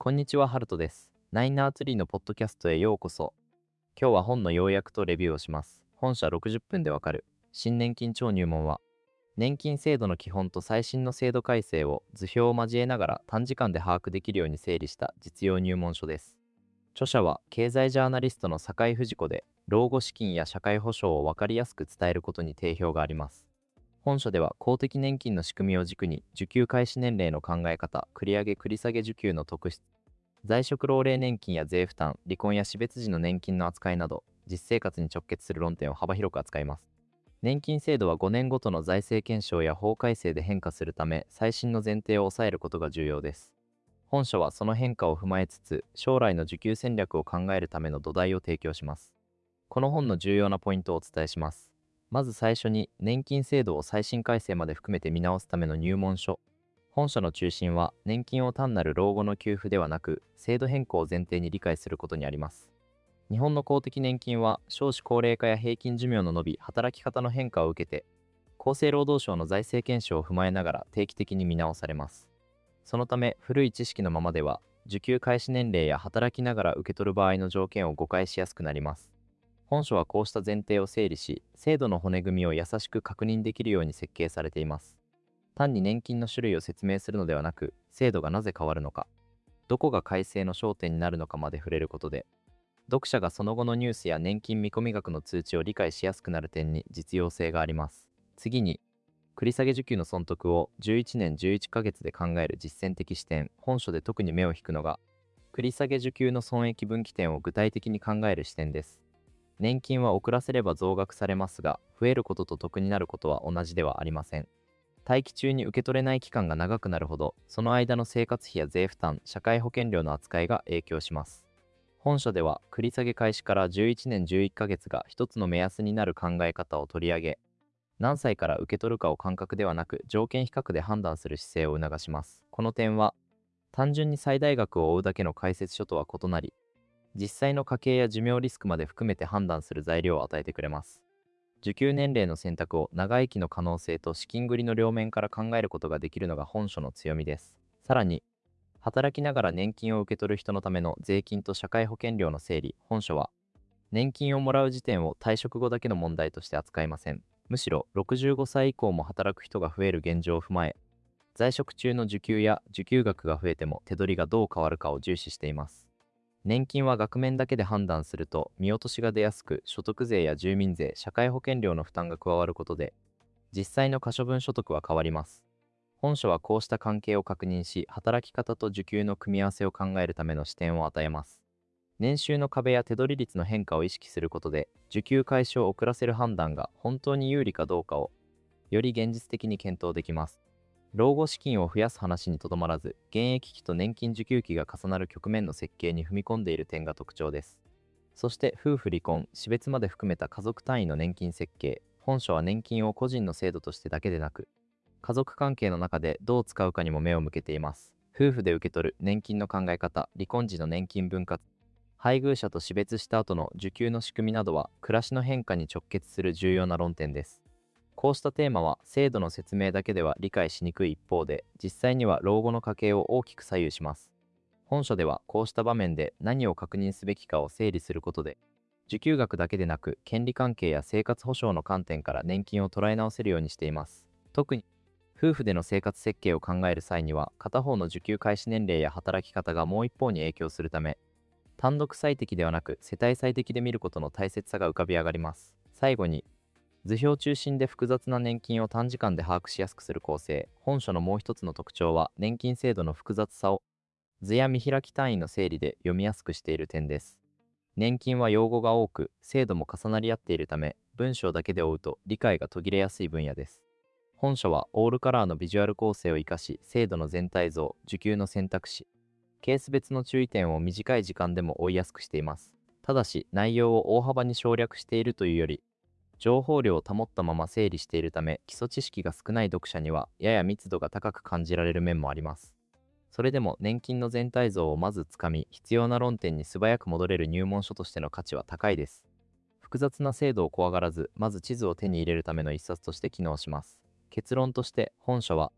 こんにちは、ハルトです。ナインナーツリーのポッドキャストへようこそ。今日は本の要約とレビューをします。本社60分でわかる新年金超入門は、年金制度の基本と最新の制度改正を図表を交えながら短時間で把握できるように整理した実用入門書です。著者は経済ジャーナリストの坂井藤子で、老後資金や社会保障を分かりやすく伝えることに定評があります。本書では公的年金の仕組みを軸に受給開始年齢の考え方、繰り上げ繰り下げ受給の特質、在職老齢年金や税負担、離婚や死別時の年金の扱いなど、実生活に直結する論点を幅広く扱います。年金制度は5年ごとの財政検証や法改正で変化するため、最新の前提を抑えることが重要です。本書はその変化を踏まえつつ、将来の受給戦略を考えるための土台を提供します。この本の重要なポイントをお伝えします。まず最初に、年金制度を最新改正まで含めて見直すための入門書。本書の中心は、年金を単なる老後の給付ではなく、制度変更を前提に理解することにあります。日本の公的年金は、少子高齢化や平均寿命の伸び、働き方の変化を受けて、厚生労働省の財政検証を踏まえながら定期的に見直されます。そのため、古い知識のままでは、受給開始年齢や働きながら受け取る場合の条件を誤解しやすくなります。本書はこうした前提を整理し、制度の骨組みを優しく確認できるように設計されています。単に年金の種類を説明するのではなく、制度がなぜ変わるのか、どこが改正の焦点になるのかまで触れることで、読者がその後のニュースや年金見込み額の通知を理解しやすくなる点に実用性があります。次に、繰り下げ受給の損得を11年11ヶ月で考える実践的視点。本書で特に目を引くのが、繰り下げ受給の損益分岐点を具体的に考える視点です。年金は遅らせれば増額されますが、増えることと得になることは同じではありません。待機中に受け取れない期間が長くなるほど、その間の生活費や税負担、社会保険料の扱いが影響します。本書では、繰り下げ開始から11年11ヶ月が一つの目安になる考え方を取り上げ、何歳から受け取るかを感覚ではなく、条件比較で判断する姿勢を促します。この点は、単純に最大額を追うだけの解説書とは異なり、実際の家計や寿命リスクまで含めて判断する材料を与えてくれます。受給年齢の選択を長生きの可能性と資金繰りの両面から考えることができるのが本書の強みです。さらに、働きながら年金を受け取る人のための税金と社会保険料の整理。本書は、年金をもらう時点を退職後だけの問題として扱いません。むしろ、65歳以降も働く人が増える現状を踏まえ、在職中の受給や受給額が増えても手取りがどう変わるかを重視しています。年金は額面だけで判断すると見落としが出やすく、所得税や住民税、社会保険料の負担が加わることで、実際の可処分所得は変わります。本書はこうした関係を確認し、働き方と受給の組み合わせを考えるための視点を与えます。年収の壁や手取り率の変化を意識することで、受給開始を遅らせる判断が本当に有利かどうかを、より現実的に検討できます。老後資金を増やす話にとどまらず、現役期と年金受給期が重なる局面の設計に踏み込んでいる点が特徴です。そして、夫婦離婚、死別まで含めた家族単位の年金設計。本書は年金を個人の制度としてだけでなく、家族関係の中でどう使うかにも目を向けています。夫婦で受け取る年金の考え方、離婚時の年金分割、配偶者と死別した後の受給の仕組みなどは、暮らしの変化に直結する重要な論点です。こうしたテーマは制度の説明だけでは理解しにくい一方で、実際には老後の家計を大きく左右します。本書ではこうした場面で何を確認すべきかを整理することで、受給額だけでなく権利関係や生活保障の観点から年金を捉え直せるようにしています。特に夫婦での生活設計を考える際には、片方の受給開始年齢や働き方がもう一方に影響するため、単独最適ではなく世帯最適で見ることの大切さが浮かび上がります。最後に、図表中心で複雑な年金を短時間で把握しやすくする構成。本書のもう一つの特徴は、年金制度の複雑さを図や見開き単位の整理で読みやすくしている点です。年金は用語が多く、制度も重なり合っているため、文章だけで追うと理解が途切れやすい分野です。本書はオールカラーのビジュアル構成を生かし、制度の全体像、受給の選択肢、ケース別の注意点を短い時間でも追いやすくしています。ただし、内容を大幅に省略しているというより、情報量を保ったまま整理しているため、基礎知識が少ない読者にはやや密度が高く感じられる面もあります。それでも年金の全体像をまずつかみ、必要な論点に素早く戻れる入門書としての価値は高いです。複雑な制度を怖がらず、まず地図を手に入れるための一冊として機能します。結論として、本書は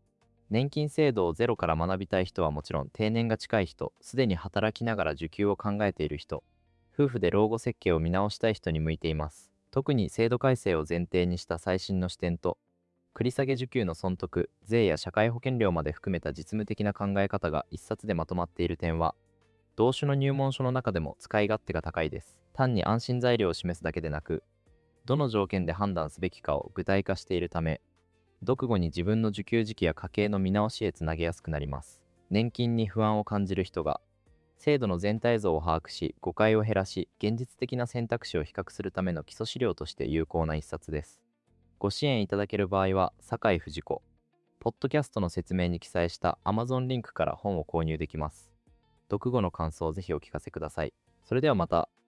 年金制度をゼロから学びたい人はもちろん、定年が近い人、すでに働きながら受給を考えている人、夫婦で老後設計を見直したい人に向いています。特に制度改正を前提にした最新の視点と、繰り下げ受給の損得、税や社会保険料まで含めた実務的な考え方が一冊でまとまっている点は、同種の入門書の中でも使い勝手が高いです。単に安心材料を示すだけでなく、どの条件で判断すべきかを具体化しているため、読後に自分の受給時期や家計の見直しへつなげやすくなります。年金に不安を感じる人が、制度の全体像を把握し、誤解を減らし、現実的な選択肢を比較するための基礎資料として有効な一冊です。ご支援いただける場合は、酒井藤子、ポッドキャストの説明に記載した Amazon リンクから本を購入できます。読後の感想をぜひお聞かせください。それではまた。